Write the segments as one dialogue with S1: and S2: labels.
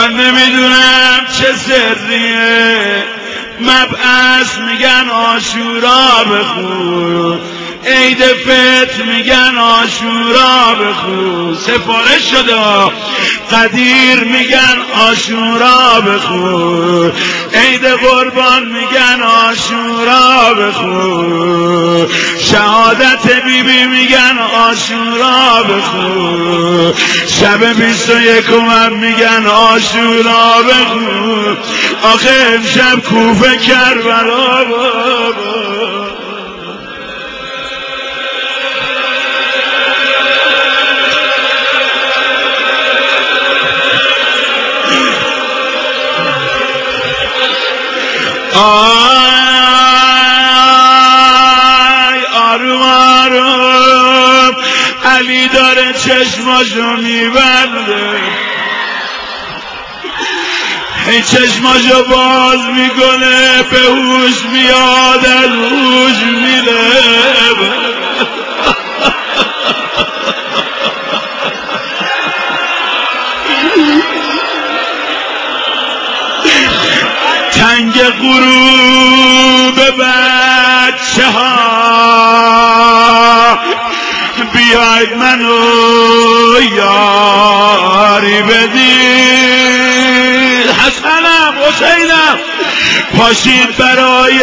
S1: من نمیدونم چه سریه، مبعث میگن عاشورا بخون، عید فطر میگن عاشورا بخون، سفارش شده قدیر میگن عاشورا بخون، عید قربان میگن عاشورا بخون، شهادت بیبی میگن عاشورا بخون، شب 21 هم میگن عاشورا بخون. آخه امشب کوفه کربلا بابا. آی آروم آروم علی داره چشماشو میبنده، هی چشماشو باز میکنه، به هوش میاد از هوش میره. تنگ غروب بچه ها بیاید منو یاری بدید، حسنم حسینم پاشید برای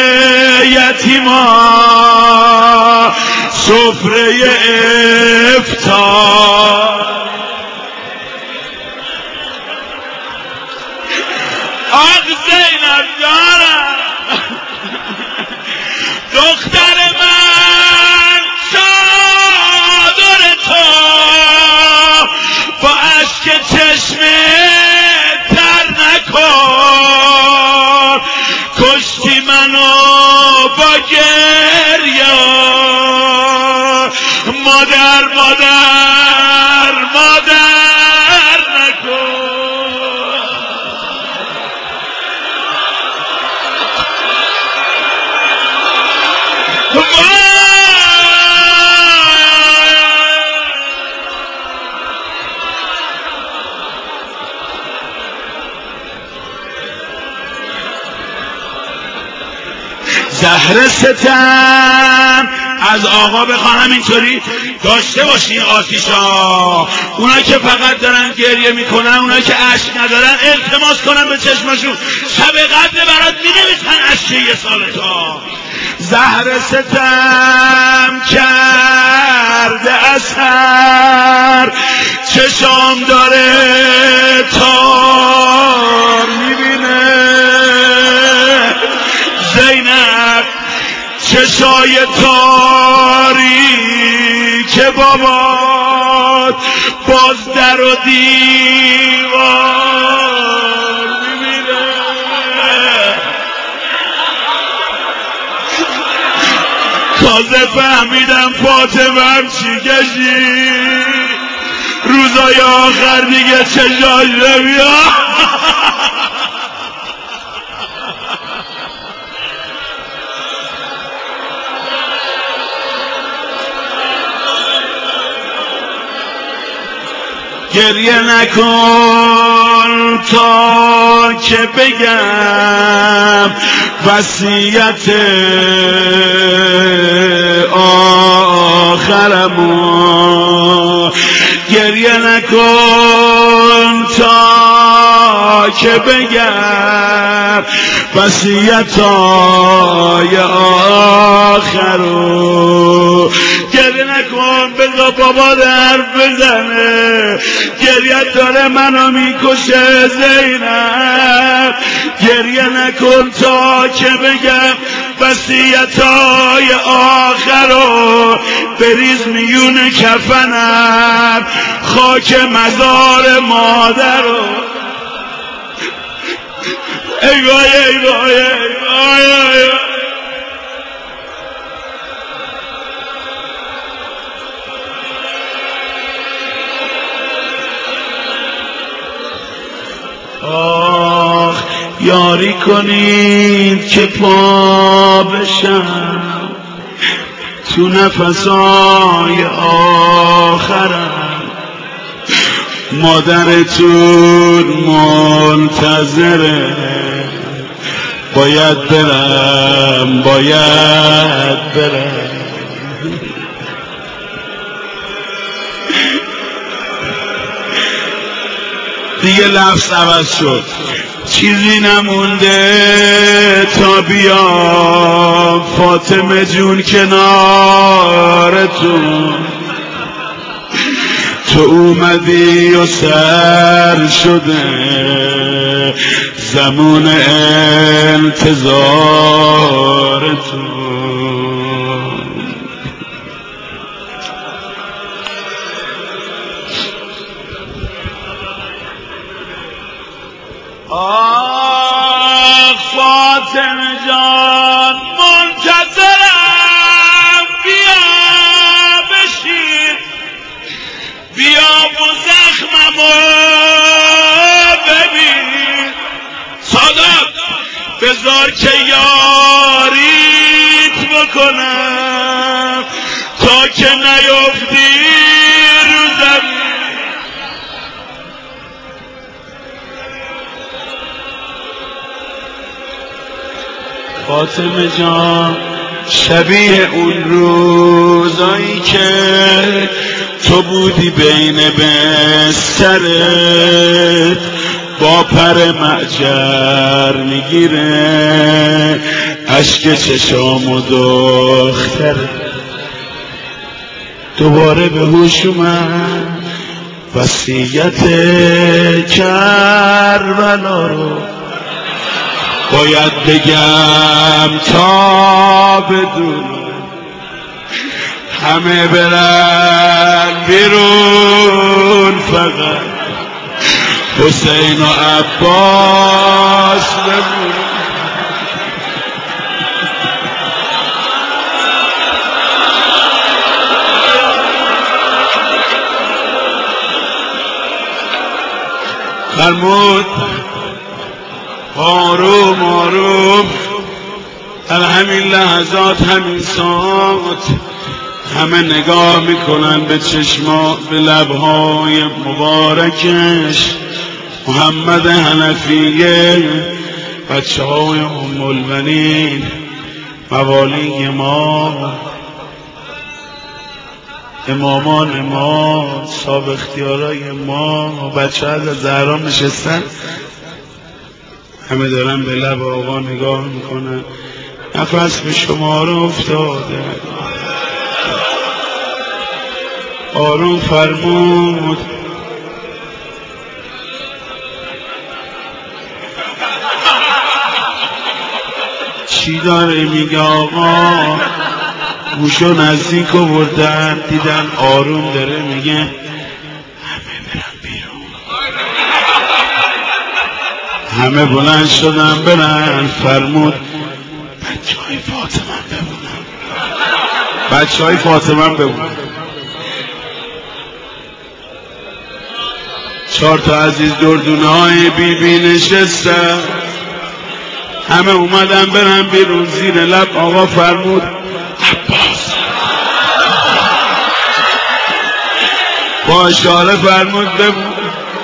S1: یتیما سفره افطار. آق زینب جانم دختر من چادر تو با اشک چشمه تر نکن، کشتی منو با گریه، مادر مادر مادر نکن. زهر ستم از آقا بخواهم اینطوری داشته باشین آتیشا، اونا که فقط دارن گریه میکنن، اونا که عشق ندارن التماس کنن به چشمشون شب قدر برات مینویسن اشک یه سالتا. زهر ستم کرده اثر، چشام داره تار میبینه، زینب چشای تاری که بابات باز در و دیوار میبینه. تازه فهمیدم فاطمه‌م چی کشید، روزای آخر دیگه چشاش نمیاد. گریه نکن تا که بگم وصیت آخرمو، گریه نکن تا که بگم وصیتای آخرو، گریه نکن بذار بابا حرف بزنه، گریه داره منو میکشه زینب، گریه نکن تا که بگم وصیتای آخرو، بریز میون کفنم خاک مزار مادرو. ای وای ای وای ای وای ای وای. آخ یاری کنید که پا بشم تو نفسای آخرم، مادرتون منتظره، باید برم باید برم. دیگه لفظ عوض شد، چیزی نمونده تا بیام فاطمه جون کنارتون. تو اومدی و سر شده زمان انتظارتون. فاطمه جان منتظرم، بیا بشین، بیا و زخممو ببین. سادات بذار که یاریت بکنم تا که نیفتی رو زمین. فاطمه جان شبیه اون روزایی که تو بودی بین بسترت با پر معجر میگیره اشک چشام و دختره. دوباره به هوش اومد وصیت کربلا رو باید بگم تا بدون همه برن بیرون، فقط حسین و عباس بمون. فرمود آروم آروم، در همین لحظات همین ساعت همه نگاه میکنن به چشما به لبهای مبارکش. محمد حنفیه، بچه های ام البنین، موالی ما، امامان ما، صاحب اختیارای ما، بچه ها از زهرا نشستن، همه دارن به لب آقا نگاه میکنن. نفس به شما رو افتاده. آروم فرمود چی داره میگه آقا؟ گوشو نزدیک آوردن دیدن آروم داره میگه همه برن بیرون. همه بلند شدن برن. فرمود بچه های فاطمه بمونن، بچه های فاطمه بمونن. 4 تا عزیز دردونه های بی بی نشستن، همه اومدن برن بیرون. زیر لب آقا فرمود عباس، با اشاره فرمود بمون.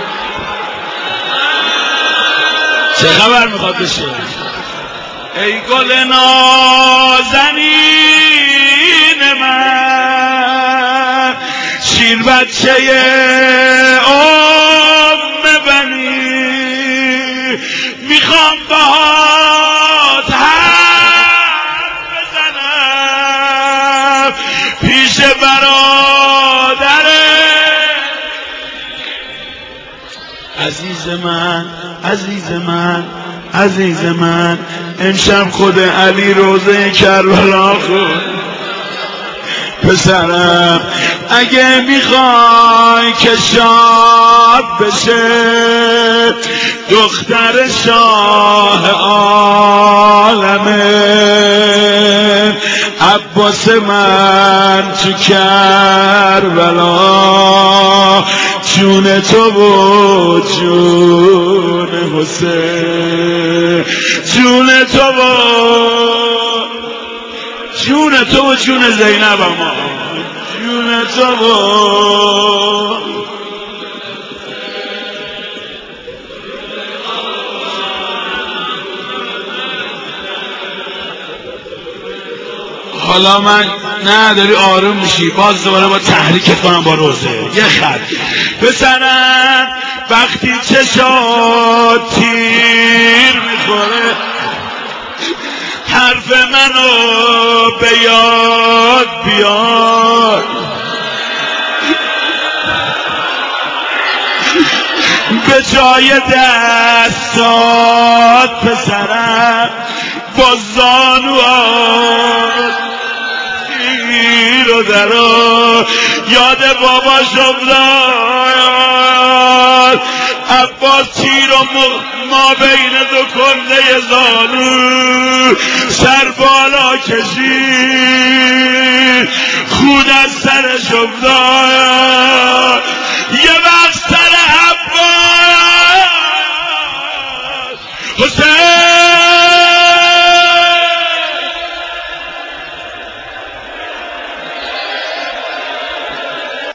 S1: چه خبر میخواد بشه؟ ای گل نازنین من، شیر بچه ام بنی، میخوام باهات حرف بزنم پیش برادره. عزیز من عزیز من عزیز من، امشب خود علی روزه کربلا خود. پسرم اگه میخوای که شاد بشه دختر شاه عالمه، عباس من تو کربلا، جون تو و جون حسین، جون تو و جون تو و جون زینب، اما جون تو و حالا من نه داری آروم میشی، باز دوباره با تحریکت کنم با روزه. یه خط پسرم وقتی چشات تیر میخوره حرف منو به یاد بیار، به جای دستات پسرم با زانوات رو درا یاد بابا شبران عباس تیر و ما بین دو کنده زانو سر بالا کشید خون از سر شبران. یه وقت